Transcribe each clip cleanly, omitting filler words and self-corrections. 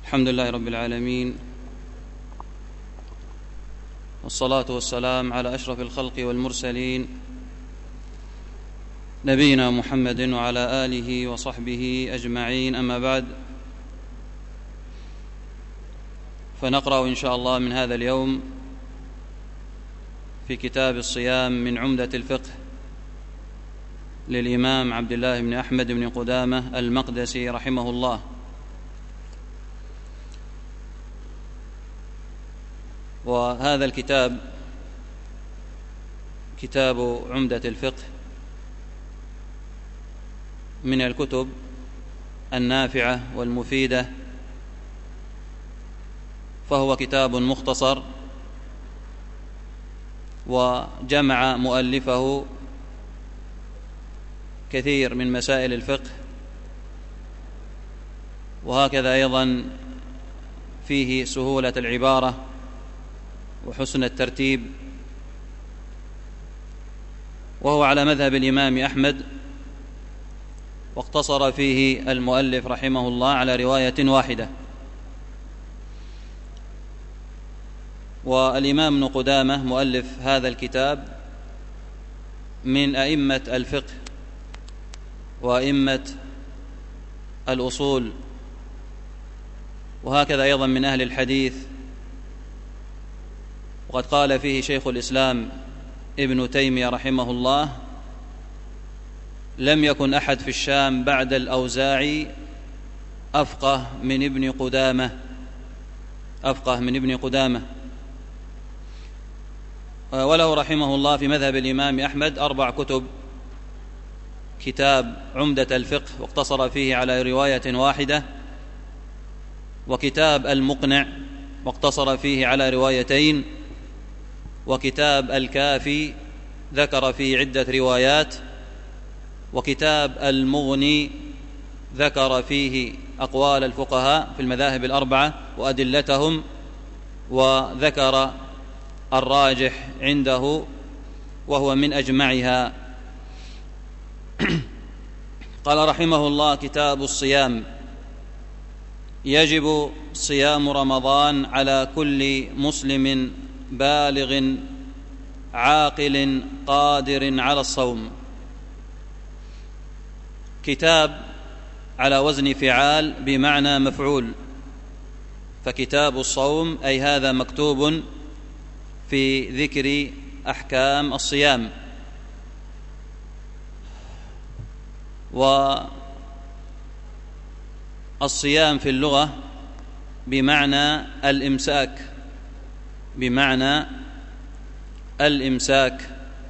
الحمد لله رب العالمين، والصلاة والسلام على أشرف الخلق والمرسلين نبينا محمد وعلى آله وصحبه أجمعين. أما بعد، فنقرأ إن شاء الله من هذا اليوم في كتاب الصيام من عمدة الفقه للإمام عبد الله بن أحمد بن قدامة المقدسي رحمه الله. وهذا الكتاب كتاب عمدة الفقه من الكتب النافعة والمفيدة، فهو كتاب مختصر، وجمع مؤلفه كثير من مسائل الفقه، وهكذا أيضا فيه سهولة العبارة وحسن الترتيب، وهو على مذهب الإمام أحمد، واقتصر فيه المؤلف رحمه الله على رواية واحدة. والإمام ابن قدامة مؤلف هذا الكتاب من أئمة الفقه وأئمة الأصول، وهكذا أيضا من أهل الحديث. وقد قال فيه شيخ الإسلام ابن تيمية رحمه الله: لم يكن أحد في الشام بعد الأوزاعي أفقه من ابن قدامة. وله رحمه الله في مذهب الإمام أحمد 4 كتب: كتاب عمدة الفقه واقتصر فيه على رواية واحدة، وكتاب المقنع واقتصر فيه على روايتين، وكتاب الكافي ذكر فيه عدة روايات، وكتاب المغني ذكر فيه أقوال الفقهاء في المذاهب ال4 وأدلتهم، وذكر الراجح عنده وهو من أجمعها. قال رحمه الله: كتاب الصيام. يجب صيام رمضان على كل مسلم بالغ عاقل قادر على الصوم. كتاب على وزن فعال بمعنى مفعول، فكتاب الصوم أي هذا مكتوب في ذكر أحكام الصيام. والصيام في اللغة بمعنى الإمساك،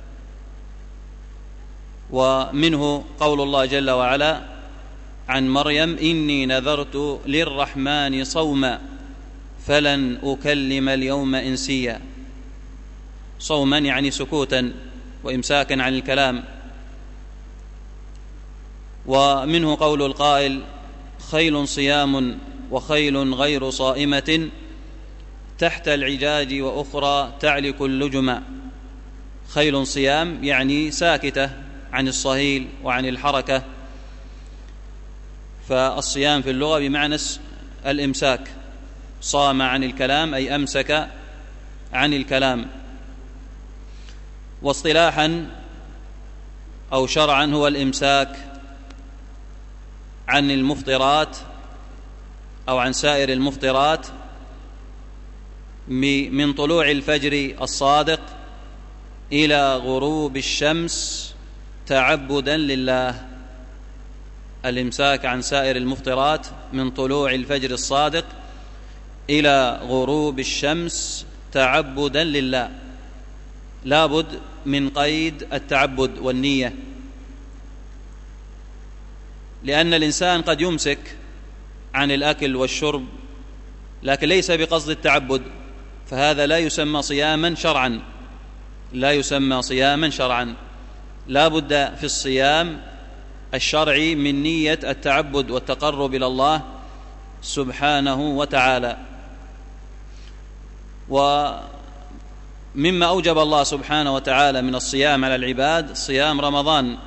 ومنه قول الله جل وعلا عن مريم: إني نذرت للرحمن صوما فلن أكلم اليوم إنسيا. صوما يعني سكوتا وإمساكا عن الكلام. ومنه قول القائل: خيل صيام وخيل غير صائمة تحت العجاج وأخرى تعلك اللجم. خيل صيام يعني ساكتة عن الصهيل وعن الحركة، فالصيام في اللغة بمعنى الإمساك. صام عن الكلام أي أمسك عن الكلام. واصطلاحا أو شرعا هو الإمساك عن المفطرات أو عن سائر المفطرات من طلوع الفجر الصادق إلى غروب الشمس تعبدا لله. الإمساك عن سائر المفطرات من طلوع الفجر الصادق إلى غروب الشمس تعبدا لله. لابد من قيد التعبد والنية، لأن الإنسان قد يمسك عن الأكل والشرب لكن ليس بقصد التعبد، فهذا لا يسمى صياما شرعا. لا بد في الصيام الشرعي من نية التعبد والتقرب إلى الله سبحانه وتعالى. ومما أوجب الله سبحانه وتعالى من الصيام على العباد صيام رمضان،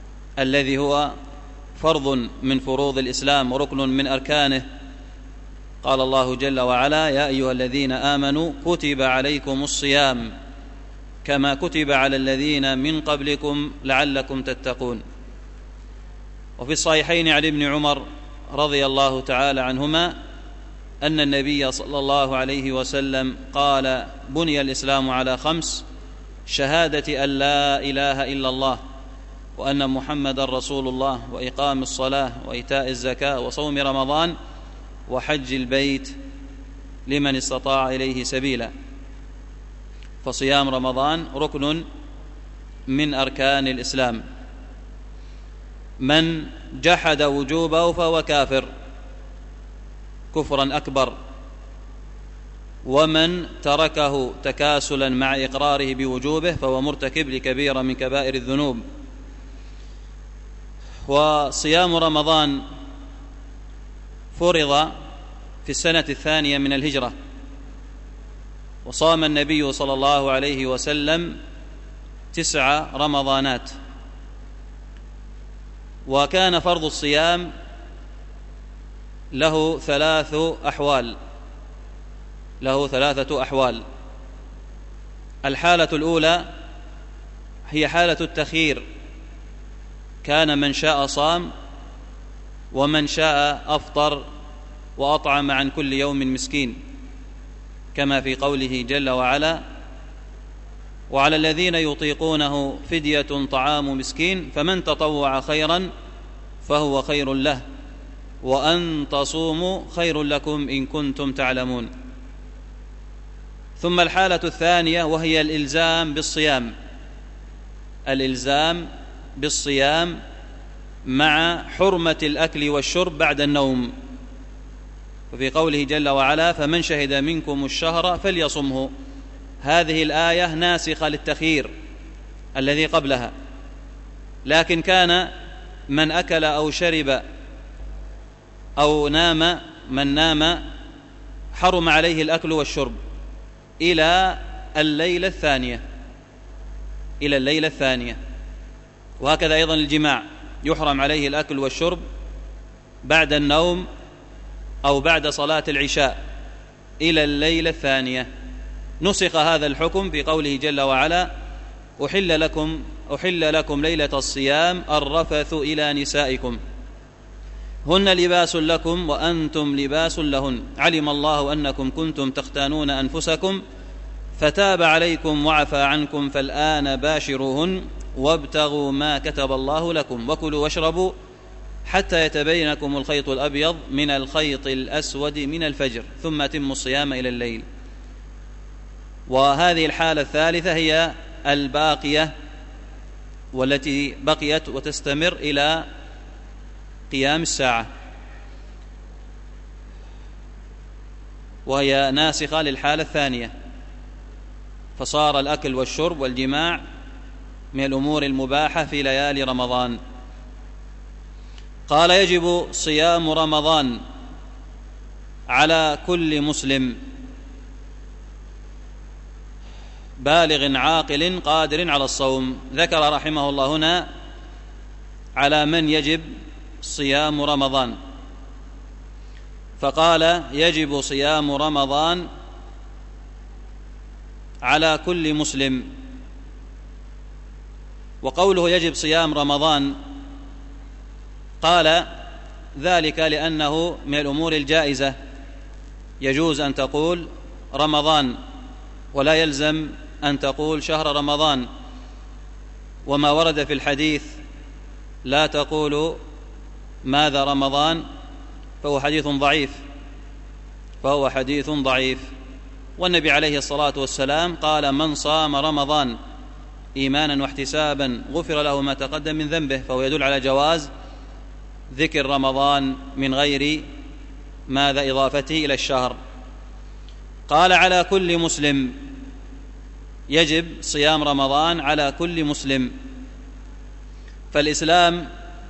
الذي هو فرض من فروض الإسلام وركن من أركانه، قال الله جل وعلا: يا أيها الذين آمنوا كتب عليكم الصيام كما كتب على الذين من قبلكم لعلكم تتقون. وفي الصحيحين عن ابن عمر رضي الله تعالى عنهما أن النبي صلى الله عليه وسلم قال: بني الإسلام على 5: شهادة أن لا إله إلا الله وأن محمد رسول الله وإقام الصلاة وإيتاء الزكاة وصوم رمضان وحج البيت لمن استطاع إليه سبيلا. فصيام رمضان ركن من أركان الإسلام، من جحد وجوبه فهو كافر كفرا أكبر، ومن تركه تكاسلا مع إقراره بوجوبه فهو مرتكب لكبيرة من كبائر الذنوب. وصيام رمضان فرض في السنة 2 من الهجرة، وصام النبي صلى الله عليه وسلم 9 رمضانات. وكان فرض الصيام له 3 أحوال. الحالة الأولى هي حالة التخيير، كان من شاء صام ومن شاء أفطر وأطعم عن كل يوم مسكين، كما في قوله جل وعلا: وعلى الذين يطيقونه فدية طعام مسكين فمن تطوع خيرا فهو خير له وأن تصوموا خير لكم إن كنتم تعلمون. ثم الحالة الثانية وهي الإلزام بالصيام مع حرمة الأكل والشرب بعد النوم، وفي قوله جل وعلا: فمن شهد منكم الشهر فليصمه. هذه الآية ناسخة للتخيير الذي قبلها، لكن كان من أكل أو شرب أو نام حرم عليه الأكل والشرب إلى الليلة الثانية. وهكذا أيضا الجماع يحرم عليه الأكل والشرب بعد النوم أو بعد صلاة العشاء إلى الليلة الثانية. نسخ هذا الحكم في قوله جل وعلا: أحل لكم ليلة الصيام الرفث إلى نسائكم هن لباس لكم وأنتم لباس لهن علم الله أنكم كنتم تختانون أنفسكم فتاب عليكم وعفى عنكم فالآن باشروهن وابتغوا ما كتب الله لكم وكلوا واشربوا حتى يتبين لكم الخيط الأبيض من الخيط الأسود من الفجر ثم أتموا الصيام إلى الليل. وهذه الحالة الثالثة هي الباقية، والتي بقيت وتستمر إلى قيام الساعة، وهي ناسخة للحالة الثانية، فصار الأكل والشرب والجماع من الأمور المباحة في ليالي رمضان. قال: يجب صيام رمضان على كل مسلم بالغ عاقل قادر على الصوم. ذكر رحمه الله هنا على من يجب صيام رمضان، فقال: يجب صيام رمضان على كل مسلم. وقوله يجب صيام رمضان قال ذلك لأنه من الأمور الجائزة، يجوز أن تقول رمضان ولا يلزم أن تقول شهر رمضان. وما ورد في الحديث لا تقول ماذا رمضان فهو حديث ضعيف. والنبي عليه الصلاة والسلام قال: من صام رمضان إيمانا واحتسابا غفر له ما تقدم من ذنبه، فهو يدل على جواز ذكر رمضان من غير ماذا إضافته إلى الشهر. قال: على كل مسلم، يجب صيام رمضان على كل مسلم. فالإسلام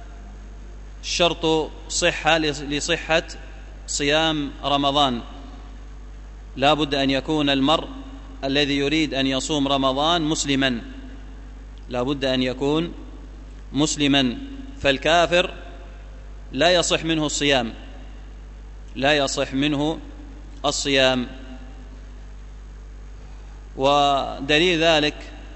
شرط صحة لصحة صيام رمضان، لا بد أن يكون المرء الذي يريد أن يصوم رمضان مسلما، لا بد أن يكون مسلما، فالكافر لا يصح منه الصيام لا يصح منه الصيام. ودليل ذلك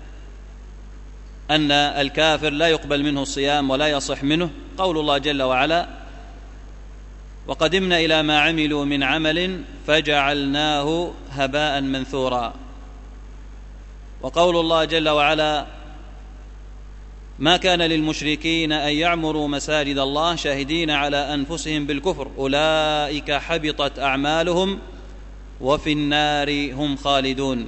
أن الكافر لا يقبل منه الصيام ولا يصح منه قول الله جل وعلا: وقدمنا إلى ما عملوا من عمل فجعلناه هباء منثورا. وقول الله جل وعلا: ما كان للمشركين أن يعمروا مساجد الله شاهدين على أنفسهم بالكفر أولئك حبطت أعمالهم وفي النار هم خالدون.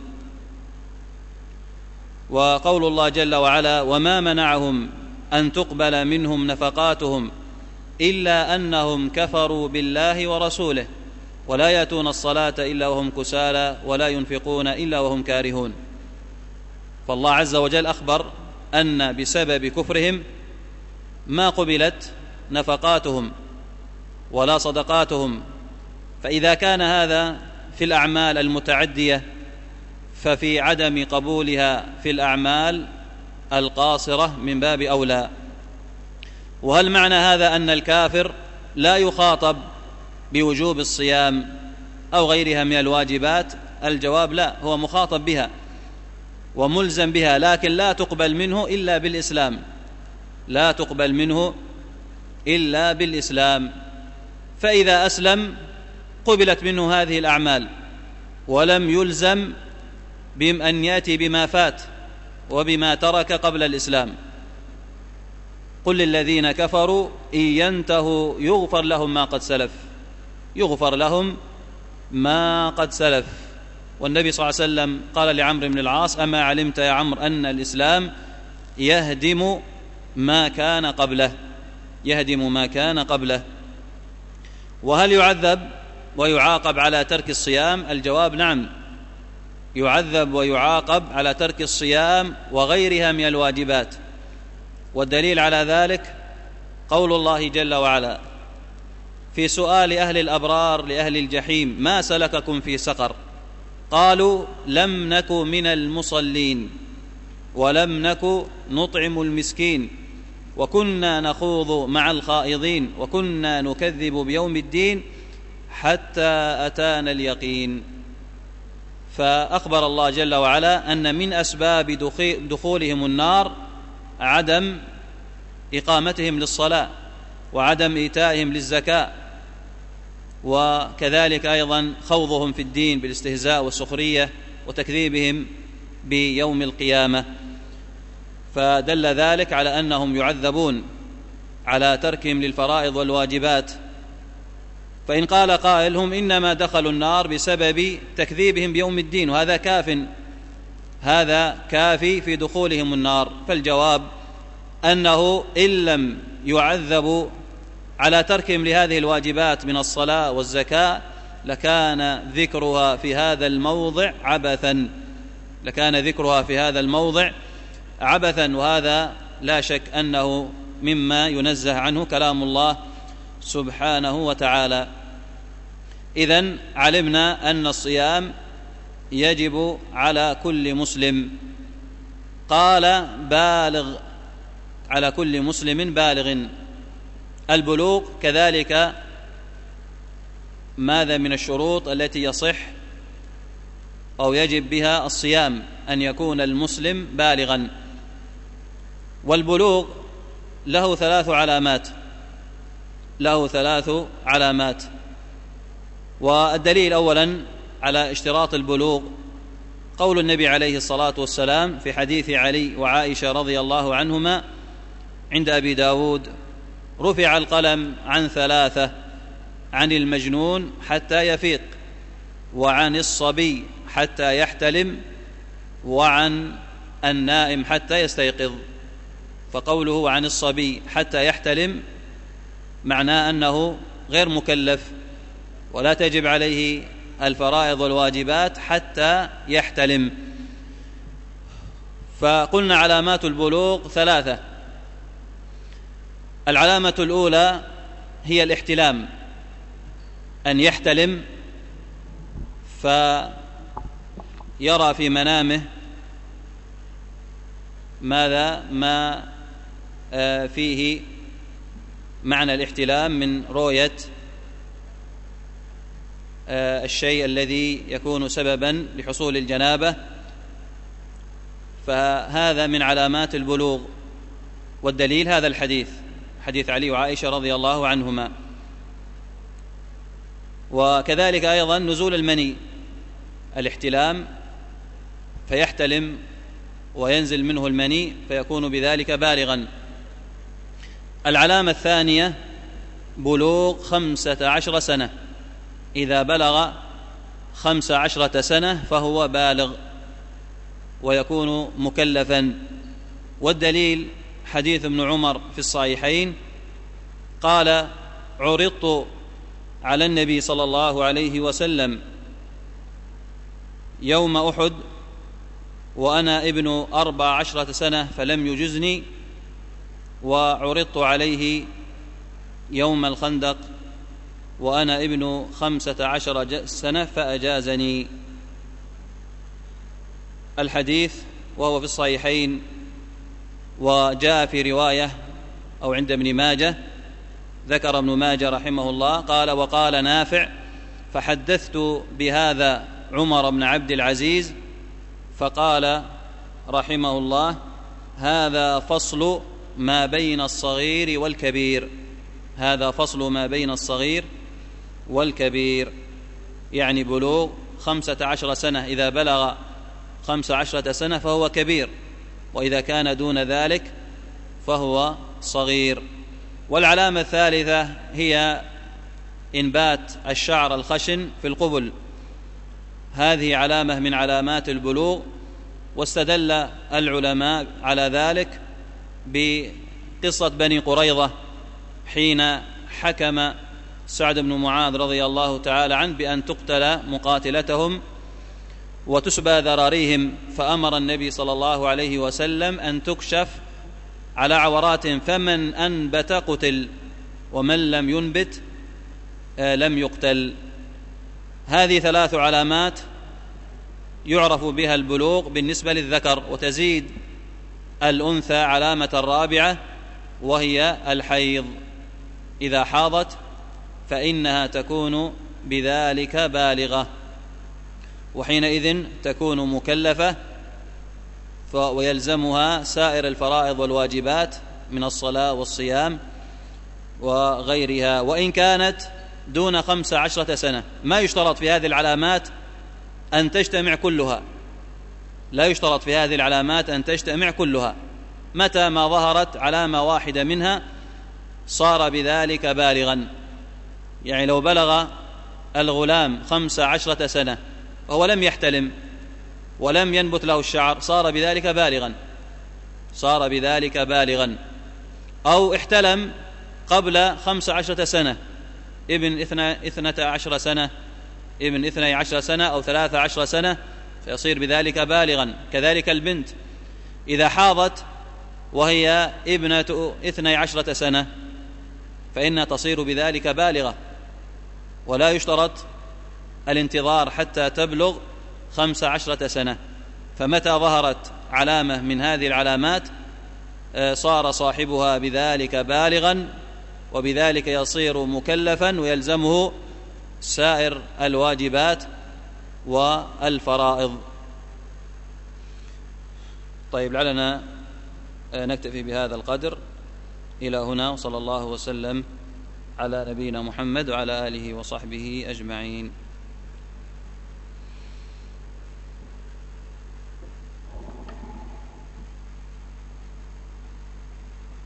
وقول الله جل وعلا: وما منعهم أن تقبل منهم نفقاتهم إلا أنهم كفروا بالله ورسوله ولا يأتون الصلاة إلا وهم كسالى ولا ينفقون إلا وهم كارهون. فالله عز وجل أخبر أن بسبب كفرهم ما قبلت نفقاتهم ولا صدقاتهم. فإذا كان هذا في الأعمال المتعدية ففي عدم قبولها في الأعمال القاصرة من باب أولى. وهل معنى هذا أن الكافر لا يخاطب بوجوب الصيام أو غيرها من الواجبات؟ الجواب لا، هو مخاطب بها وملزم بها، لكن لا تقبل منه إلا بالإسلام، لا تقبل منه إلا بالإسلام. فإذا أسلم قبلت منه هذه الأعمال ولم يلزم بأن يأتي بما فات وبما ترك قبل الإسلام. قل للذين كفروا إن ينتهوا يغفر لهم ما قد سلف، يغفر لهم ما قد سلف. والنبي صلى الله عليه وسلم قال لعمرو بن العاص: أما علمت يا عمرو أن الإسلام يهدم ما كان قبله، يهدم ما كان قبله. وهل يعذب ويعاقب على ترك الصيام؟ الجواب نعم، يعذب ويعاقب على ترك الصيام وغيرها من الواجبات. والدليل على ذلك قول الله جل وعلا في سؤال أهل الأبرار لأهل الجحيم: ما سلككم في سقر؟ قالوا: لم نك من المصلين ولم نك نطعم المسكين وكنا نخوض مع الخائضين وكنا نكذب بيوم الدين حتى أتانا اليقين. فأخبر الله جل وعلا أن من أسباب دخولهم النار عدم إقامتهم للصلاة وعدم إيتائهم للزكاة، وكذلك أيضا خوضهم في الدين بالاستهزاء والسخرية وتكذيبهم بيوم القيامة. فدل ذلك على أنهم يعذبون على تركهم للفرائض والواجبات. فإن قال قائل: هم إنما دخلوا النار بسبب تكذيبهم بيوم الدين، وهذا هذا كافي في دخولهم النار. فالجواب أنه إن لم يعذبوا على تركهم لهذه الواجبات من الصلاة والزكاة لكان ذكرها في هذا الموضع عبثا، لكان ذكرها في هذا الموضع عبثا، وهذا لا شك أنه مما ينزه عنه كلام الله سبحانه وتعالى. إذن علمنا أن الصيام يجب على كل مسلم. قال: بالغ، على كل مسلم بالغ. البلوغ كذلك ماذا من الشروط التي يصح أو يجب بها الصيام؟ أن يكون المسلم بالغا. والبلوغ له 3 علامات، له 3 علامات. والدليل أولا على اشتراط البلوغ قول النبي عليه الصلاة والسلام في حديث علي وعائشة رضي الله عنهما عند أبي داود: رفع القلم عن 3: عن المجنون حتى يفيق، وعن الصبي حتى يحتلم، وعن النائم حتى يستيقظ. فقوله عن الصبي حتى يحتلم معناه أنه غير مكلف ولا تجب عليه الفرائض والواجبات حتى يحتلم. فقلنا علامات البلوغ 3. العلامة الأولى هي الاحتلام، أن يحتلم فيرى في منامه ما فيه معنى الاحتلام من رؤية الشيء الذي يكون سببا لحصول الجنابة، فهذا من علامات البلوغ. والدليل هذا الحديث، حديث علي وعائشة رضي الله عنهما. وكذلك أيضا نزول المني، الاحتلام، فيحتلم وينزل منه المني فيكون بذلك بالغا. العلامة الثانية بلوغ 15 سنة، إذا بلغ 15 سنة فهو بالغ ويكون مكلفا. والدليل حديث ابن عمر في الصحيحين قال: عرضت على النبي صلى الله عليه وسلم يوم أحد وأنا ابن 14 سنة فلم يجزني، وعرضت عليه يوم الخندق وأنا ابن 15 سنة فأجازني. الحديث وهو في الصحيحين، وجاء في رواية أو عند ابن ماجه، ذكر ابن ماجه رحمه الله قال: وقال نافع: فحدثت بهذا عمر بن عبد العزيز فقال رحمه الله: هذا فصل ما بين الصغير والكبير. هذا فصل ما بين الصغير والكبير، يعني بلوغ 15 سنة. إذا بلغ 15 سنة فهو كبير، وإذا كان دون ذلك فهو صغير. والعلامة الثالثة هي إنبات الشعر الخشن في القبل، هذه علامة من علامات البلوغ. واستدل العلماء على ذلك بقصة بني قريظة، حين حكم سعد بن معاذ رضي الله تعالى عنه بأن تقتل مقاتلتهم وتسبى ذراريهم، فأمر النبي صلى الله عليه وسلم أن تكشف على عوراتهم، فمن أنبت قتل ومن لم ينبت لم يقتل. هذه 3 علامات يعرف بها البلوغ بالنسبة للذكر، وتزيد الأنثى علامة رابعة وهي الحيض. إذا حاضت فإنها تكون بذلك بالغة، وحينئذ تكون مكلفة ويلزمها سائر الفرائض والواجبات من الصلاة والصيام وغيرها، وإن كانت دون 15 سنة. ما يشترط في هذه العلامات أن تجتمع كلها، لا يشترط في هذه العلامات أن تجتمع كلها. متى ما ظهرت علامة واحدة منها صار بذلك بالغا. يعني لو بلغ الغلام 15 سنة وهو لم يحتلم ولم ينبت له الشعر صار بذلك بالغا، صار بذلك بالغا. أو احتلم قبل 15 سنة، ابن 12 سنة، ابن 12 سنة أو 13 سنة، فيصير بذلك بالغا. كذلك البنت إذا حاضت وهي ابنة 12 سنة فإنها تصير بذلك بالغة، ولا يشترط الانتظار حتى تبلغ 15 سنة. فمتى ظهرت علامة من هذه العلامات صار صاحبها بذلك بالغا، وبذلك يصير مكلفا ويلزمه سائر الواجبات والفرائض. طيب، لعلنا نكتفي بهذا القدر إلى هنا، وصلى الله وسلم على نبينا محمد وعلى آله وصحبه أجمعين.